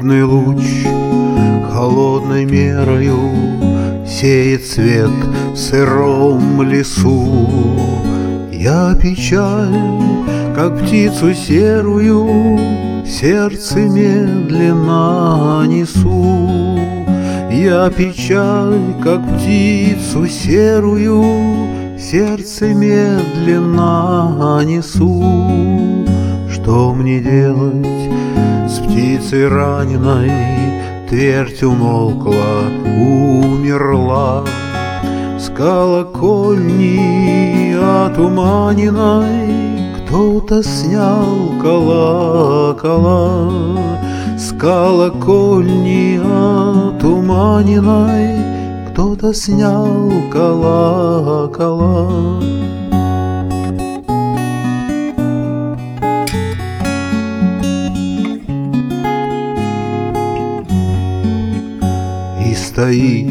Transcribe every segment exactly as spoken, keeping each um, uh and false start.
Холодный луч холодной мерою сеет свет в сыром лесу. Я печаль, как птицу серую, в сердце медленно несу. Я печаль, как птицу серую, в сердце медленно несу. Что мне делать с птицей раненой? Твердь умолкла, умерла. С колокольни отуманенной кто-то снял колокола. С колокольни отуманенной кто-то снял колокола. И стоит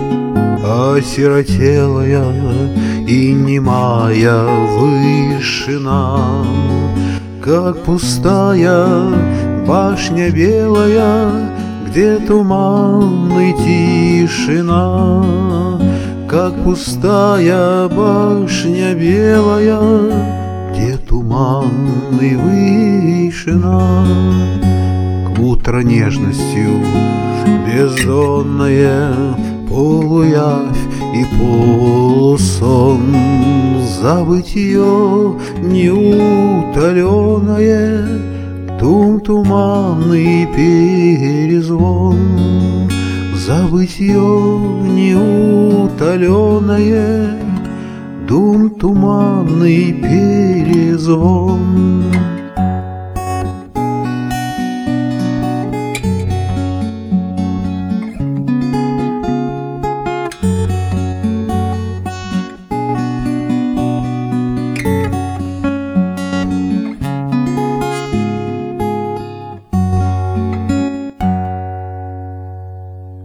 осиротелая и немая вышина, как пустая башня белая, где туман и тишина. Как пустая башня белая, где туман и вышина. К утро нежностью бездонная полуявь и полусон, забытье неутоленное, тум туманный перезвон. Забытье неутоленное, дум туманный перезвон.